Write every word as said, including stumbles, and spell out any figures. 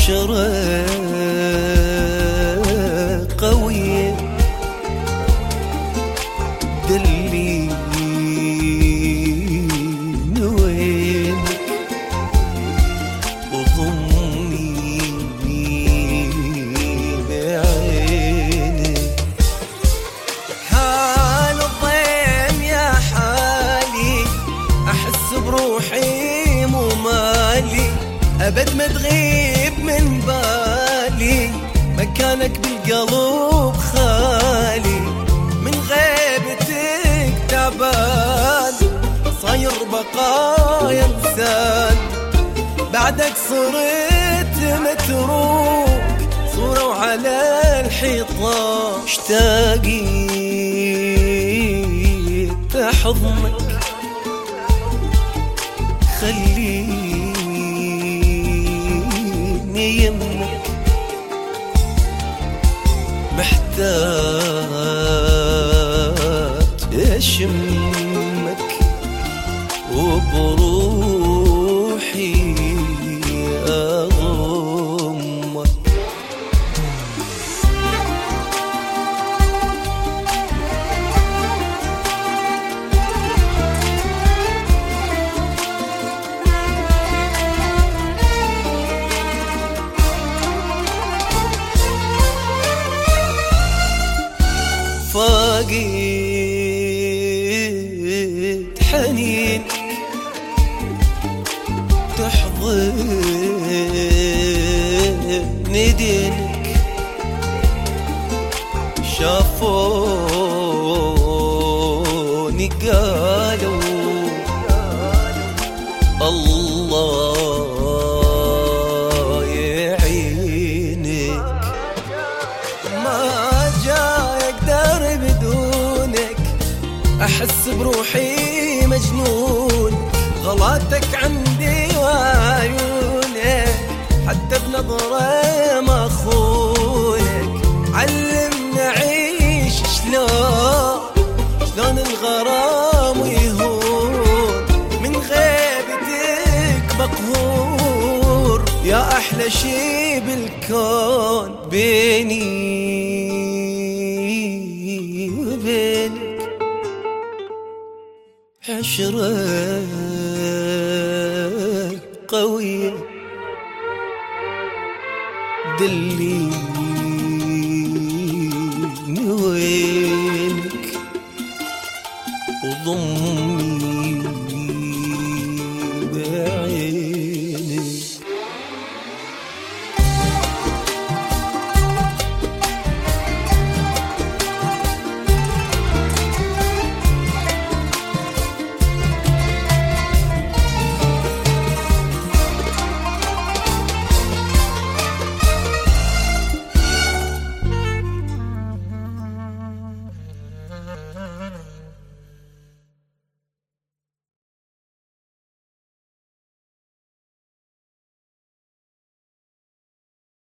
عشرة قوية دليني وينك وضمني بعينك. حال الضيم يا حالي أحس بروحي مو مالي، أبد ما تغيب من بالي، مكانك بالقلب خالي، من غيبتك تعبان صاير بقايا انسان، بعدك صرت متروك صورة وعلى الحيطان، اشتاقيت حضنك خليني يمك، محتاج اشمك وبروحي اضمك. فاقد حنين تحضن دينك، شافوني قالوا الله يعينك، ما جاي اقدر بدونك، احس بروحي مجنون، غلاتك عندي وعيونك، حتى بنظرة ما خونك، علمنا عيش شلون شلون الغرام يهون، من غيبتك مقهور، يا احلى شي بالكون، بيني وبينك عشرة قوية دليني وينك وضمني